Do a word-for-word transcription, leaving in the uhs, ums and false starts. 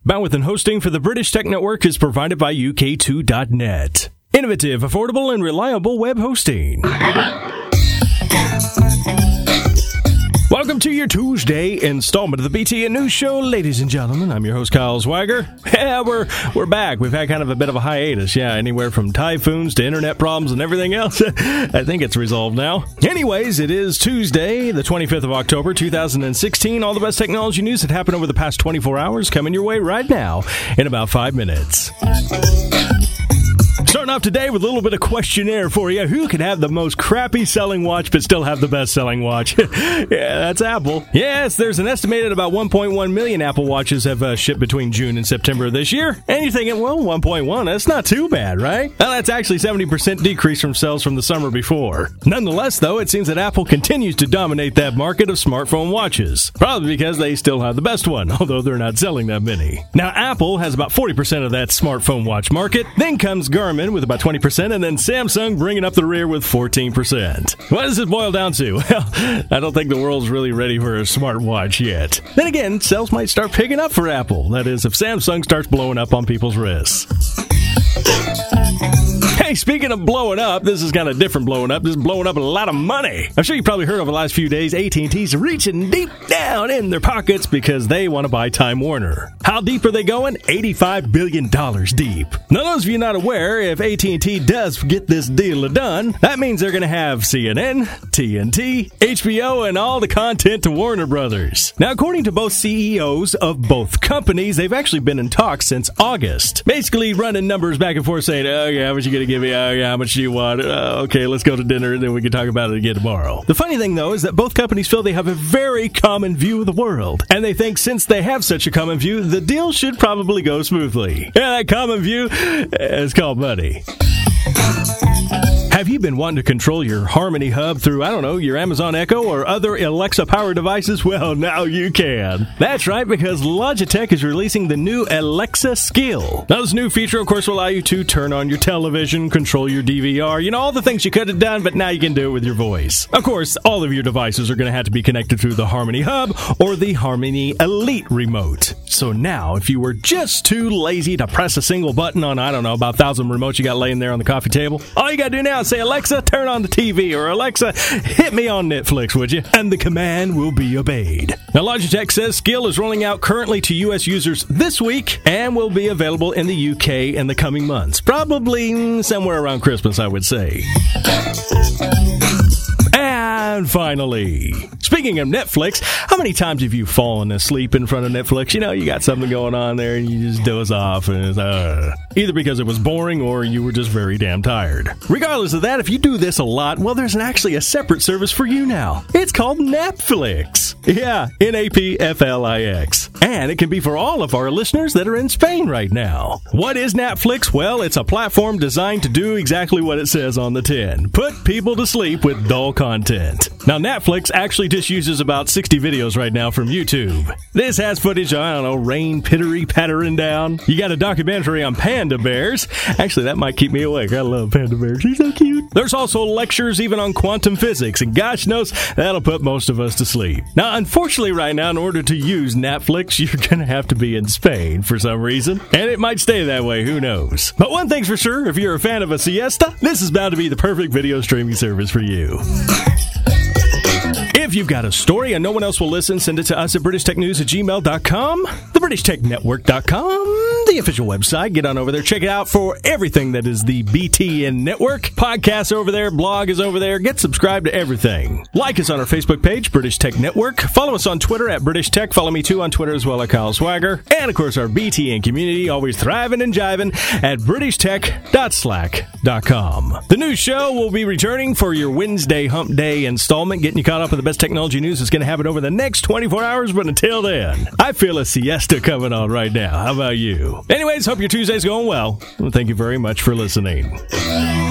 Bandwidth and hosting for the British Tech Network is provided by U K two dot net. Innovative, affordable, and reliable web hosting. Welcome to your Tuesday installment of the B T N News Show, ladies and gentlemen. I'm your host, Kyle Swagger. Yeah, we're we're back. We've had kind of a bit of a hiatus. Yeah, anywhere from typhoons to internet problems and everything else. I think it's resolved now. Anyways, it is Tuesday, the twenty-fifth of October, two thousand sixteen. All the best technology news that happened over the past twenty-four hours coming your way right now in about five minutes. Starting off today with a little bit of questionnaire for you. Who can have the most crappy selling watch but still have the best selling watch? Yeah, that's Apple. Yes, there's an estimated about one point one million Apple Watches have uh, shipped between June and September of this year. And you're thinking, well, one point one, that's not too bad, right? Well, that's actually seventy percent decrease from sales from the summer before. Nonetheless, though, it seems that Apple continues to dominate that market of smartphone watches. Probably because they still have the best one, although they're not selling that many. Now, Apple has about forty percent of that smartphone watch market. Then comes Garmin with about twenty percent, and then Samsung bringing up the rear with fourteen percent. What does it boil down to? Well, I don't think the world's really ready for a smartwatch yet. Then again, sales might start picking up for Apple. That is, if Samsung starts blowing up on people's wrists. Hey, speaking of blowing up, this is kind of different blowing up. This is blowing up a lot of money. I'm sure you probably heard over the last few days, A T and T's reaching deep down in their pockets because they want to buy Time Warner. How deep are they going? eighty-five billion dollars deep. Now, those of you not aware, if A T and T does get this deal done, that means they're going to have C N N, T N T, H B O, and all the content to Warner Brothers. Now, according to both C E Os of both companies, they've actually been in talks since August. Basically running numbers back and forth saying, oh yeah, how much you going to give me? Oh yeah, how much do you want? Uh, okay, let's go to dinner and then we can talk about it again tomorrow. The funny thing, though, is that both companies feel they have a very common view of the world. And they think since they have such a common view, the deal should probably go smoothly. Yeah, that common view is called money. Have you been wanting to control your Harmony Hub through, I don't know, your Amazon Echo or other Alexa-powered devices? Well, now you can. That's right, because Logitech is releasing the new Alexa Skill. Now, this new feature, of course, will allow you to turn on your television, control your D V R, you know, all the things you could have done, but now you can do it with your voice. Of course, all of your devices are going to have to be connected through the Harmony Hub or the Harmony Elite remote. So now, if you were just too lazy to press a single button on, I don't know, about a thousand remotes you got laying there on the coffee table, all you got to do now is say, Alexa, turn on the T V, or Alexa, hit me on Netflix, would you? And the command will be obeyed. Now, Logitech says Skill is rolling out currently to U S users this week and will be available in the U K in the coming months. Probably somewhere around Christmas, I would say. And finally, speaking of Netflix, how many times have you fallen asleep in front of Netflix? You know, you got something going on there and you just doze off, and it's, uh, either because it was boring or you were just very damn tired. Regardless of that, if you do this a lot, well, there's an actually a separate service for you now. It's called Napflix. Yeah, N A P F L I X. And it can be for all of our listeners that are in Spain right now. What is Napflix? Well, it's a platform designed to do exactly what it says on the tin. Put people to sleep with dull content. Now, Netflix actually just uses about sixty videos right now from YouTube. This has footage of, I don't know, rain pittery pattering down. You got a documentary on panda bears. Actually, that might keep me awake. I love panda bears. They're so cute. There's also lectures even on quantum physics, and gosh knows, that'll put most of us to sleep. Now, unfortunately right now, in order to use Netflix, you're going to have to be in Spain for some reason. And it might stay that way, who knows. But one thing's for sure, if you're a fan of a siesta, this is bound to be the perfect video streaming service for you. If you've got a story and no one else will listen, send it to us at british tech news at gmail dot com, the british tech network dot com, the official website. Get on over there. Check it out for everything that is the B T N network. Podcast over there. Blog is over there. Get subscribed to everything. Like us on our Facebook page, British Tech Network. Follow us on Twitter at British Tech. Follow me, too, on Twitter as well at Kyle Swagger. And, of course, our B T N community, always thriving and jiving at british tech dot slack dot com. The new show will be returning for your Wednesday Hump Day installment, getting you caught up with the best technology news that's going to happen over the next twenty-four hours. But until then, I feel a siesta coming on right now. How about you? Anyways, hope your Tuesday's going well. Well, thank you very much for listening.